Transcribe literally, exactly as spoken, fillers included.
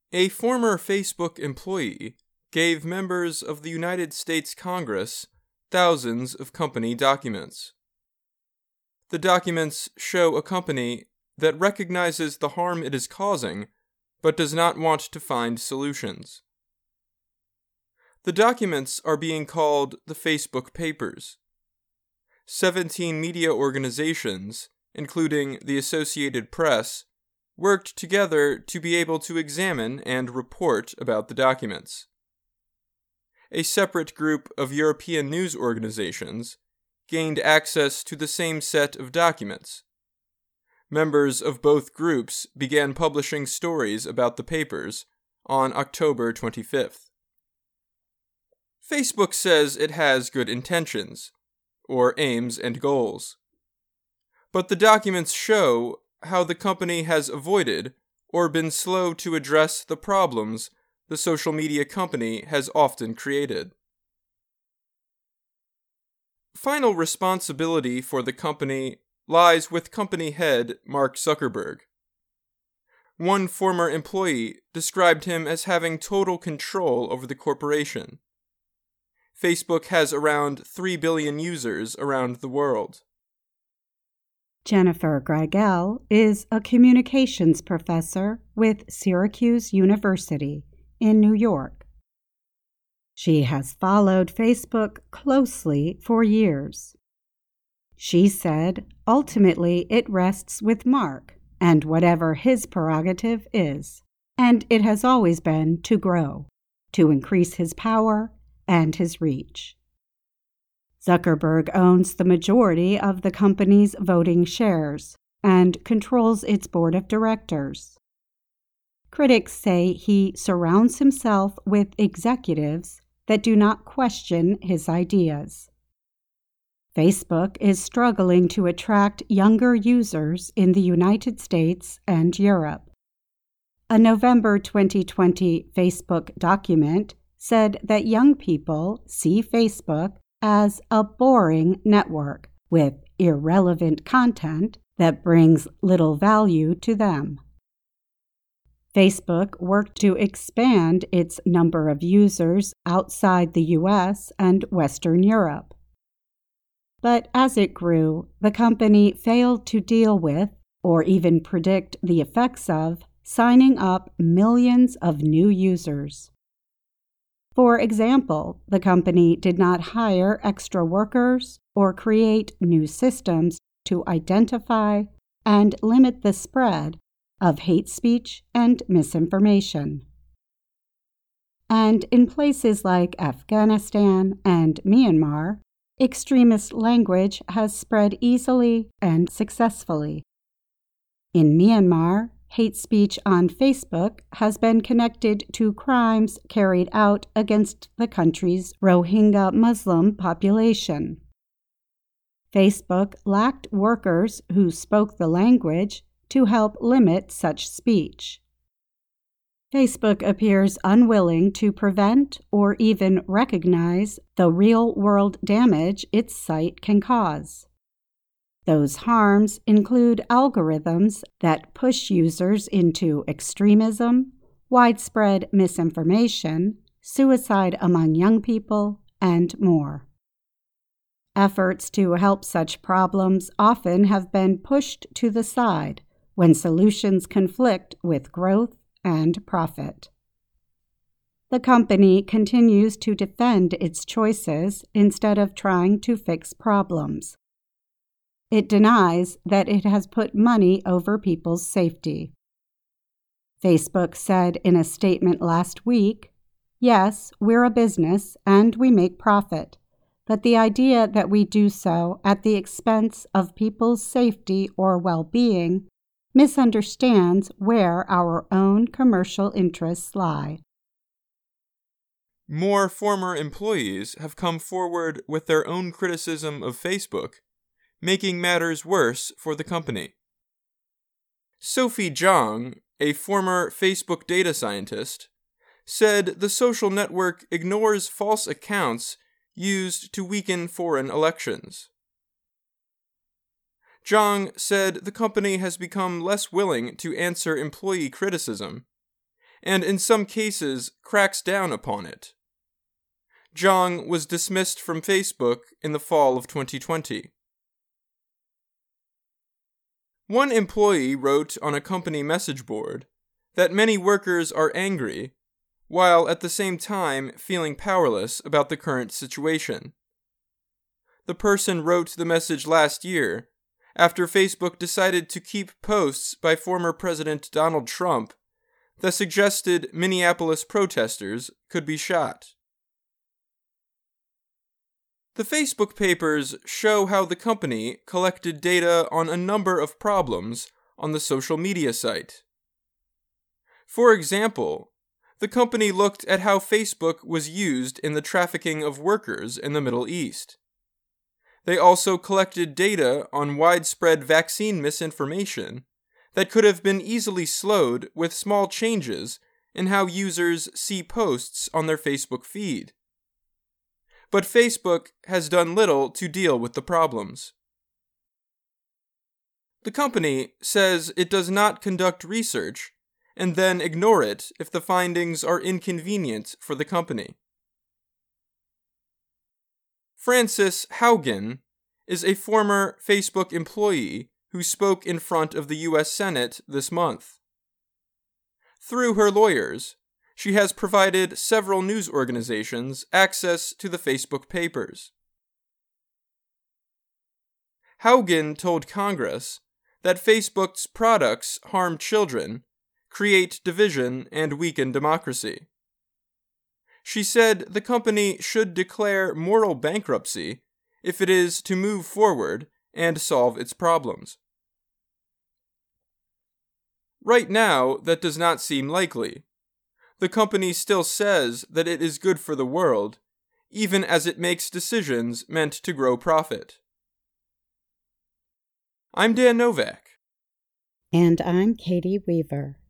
A former Facebook employee gave members of the United States Congress thousands of company documents. The documents show a company that recognizes the harm it is causing, but does not want to find solutions. The documents are being called the Facebook Papers. Seventeen media organizations, including the Associated Press, worked together to be able to examine and report about the documents. A separate group of European news organizations gained access to the same set of documents. Members of both groups began publishing stories about the papers on October twenty-fifth. Facebook says it has good intentions, or aims and goals. But the documents show how the company has avoided or been slow to address the problems the social media company has often created. Final responsibility for the company lies with company head Mark Zuckerberg. One former employee described him as having total control over the corporation. Facebook has around three billion users around the world. Jennifer Greigel is a communications professor with Syracuse University in New York. She has followed Facebook closely for years. She said, ultimately it rests with Mark and whatever his prerogative is, and it has always been to grow, to increase his power and his reach. Zuckerberg owns the majority of the company's voting shares and controls its board of directors. Critics say he surrounds himself with executives that do not question his ideas. Facebook is struggling to attract younger users in the United States and Europe. A November twenty twenty Facebook document said that young people see Facebook as a boring network with irrelevant content that brings little value to them. Facebook worked to expand its number of users outside the U S and Western Europe. But as it grew, the company failed to deal with, or even predict the effects of, signing up millions of new users. For example, the company did not hire extra workers or create new systems to identify and limit the spread of hate speech and misinformation. And in places like Afghanistan and Myanmar, extremist language has spread easily and successfully. In Myanmar, hate speech on Facebook has been connected to crimes carried out against the country's Rohingya Muslim population. Facebook lacked workers who spoke the language to help limit such speech. Facebook appears unwilling to prevent or even recognize the real-world damage its site can cause. Those harms include algorithms that push users into extremism, widespread misinformation, suicide among young people, and more. Efforts to help such problems often have been pushed to the side when solutions conflict with growth and profit. The company continues to defend its choices instead of trying to fix problems. It denies that it has put money over people's safety. Facebook said in a statement last week, "Yes, we're a business and we make profit, but the idea that we do so at the expense of people's safety or well-being misunderstands where our own commercial interests lie." More former employees have come forward with their own criticism of Facebook, making matters worse for the company. Sophie Zhang, a former Facebook data scientist, said the social network ignores false accounts used to weaken foreign elections. Zhang said the company has become less willing to answer employee criticism, and in some cases cracks down upon it. Zhang was dismissed from Facebook in the fall of twenty twenty. One employee wrote on a company message board that many workers are angry, while at the same time feeling powerless about the current situation. The person wrote the message last year, after Facebook decided to keep posts by former President Donald Trump that suggested Minneapolis protesters could be shot. The Facebook papers show how the company collected data on a number of problems on the social media site. For example, the company looked at how Facebook was used in the trafficking of workers in the Middle East. They also collected data on widespread vaccine misinformation that could have been easily slowed with small changes in how users see posts on their Facebook feed. But Facebook has done little to deal with the problems. The company says it does not conduct research and then ignore it if the findings are inconvenient for the company. Frances Haugen is a former Facebook employee who spoke in front of the U S Senate this month. Through her lawyers, she has provided several news organizations access to the Facebook papers. Haugen told Congress that Facebook's products harm children, create division, and weaken democracy. She said the company should declare moral bankruptcy if it is to move forward and solve its problems. Right now, that does not seem likely. The company still says that it is good for the world, even as it makes decisions meant to grow profit. I'm Dan Novak. And I'm Katie Weaver.